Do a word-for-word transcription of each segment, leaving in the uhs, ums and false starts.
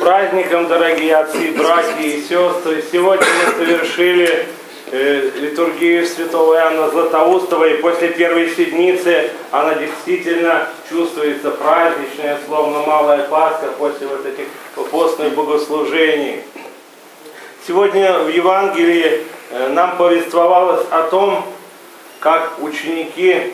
праздником, дорогие отцы, братья и сестры! Сегодня мы совершили э, литургию святого Иоанна Златоустова, и после первой седмицы она действительно чувствуется праздничная, словно малая Пасха после вот этих постных богослужений. Сегодня в Евангелии э, нам повествовалось о том, как ученики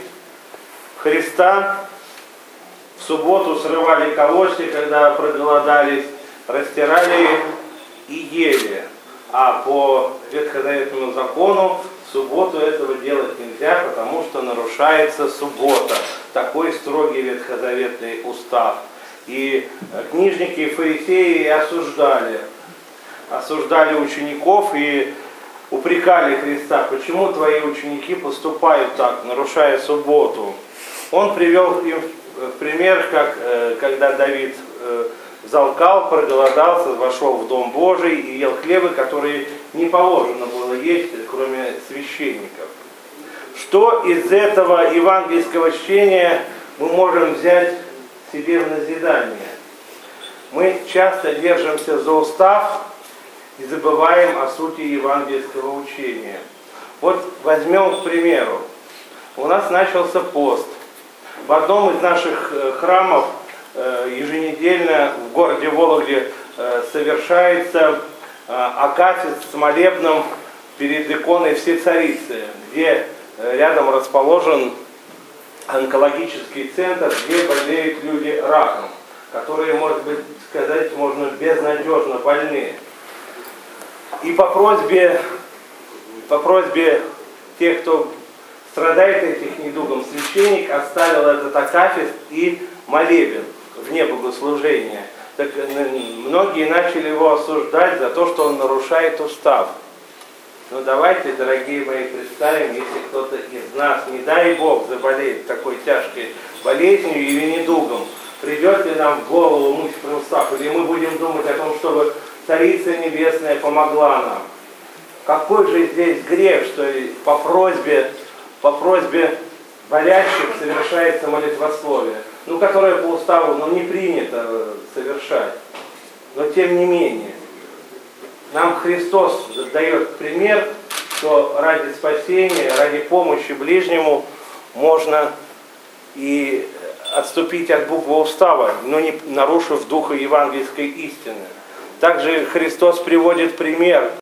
Христа в субботу срывали колосья, когда проголодались, растирали их и ели. А по ветхозаветному закону в субботу этого делать нельзя, потому что нарушается суббота. Такой строгий ветхозаветный устав. И книжники и фарисеи осуждали. Осуждали учеников и упрекали Христа, почему твои ученики поступают так, нарушая субботу. Он привел им в пример, как когда Давид взалкал, проголодался, вошел в Дом Божий и ел хлебы, которые не положено было есть, кроме священников. Что из этого евангельского чтения мы можем взять себе в назидание? Мы часто держимся за устав и забываем о сути евангельского учения. Вот возьмем, к примеру, у нас начался пост. В одном из наших храмов еженедельно в городе Вологде совершается акафист с молебном перед иконой Всецарицы, где рядом расположен онкологический центр, где болеют люди раком, которые, может быть, сказать можно, безнадежно больны. И по просьбе, по просьбе тех, кто страдает этим недугом, священник оставил этот акафист и молебен вне богослужения. Так многие начали его осуждать за то, что он нарушает устав. Но давайте, дорогие мои, представим, если кто-то из нас, не дай Бог, заболеет такой тяжкой болезнью или недугом, придет ли нам в голову мыть устав, или мы будем думать о том, чтобы Царица Небесная помогла нам? Какой же здесь грех, что по просьбе, по просьбе болящих совершается молитвословие, ну, которое по уставу ну, не принято совершать. Но тем не менее, нам Христос дает пример, что ради спасения, ради помощи ближнему можно и отступить от буквы устава, но не нарушив духа евангельской истины. Также Христос приводит пример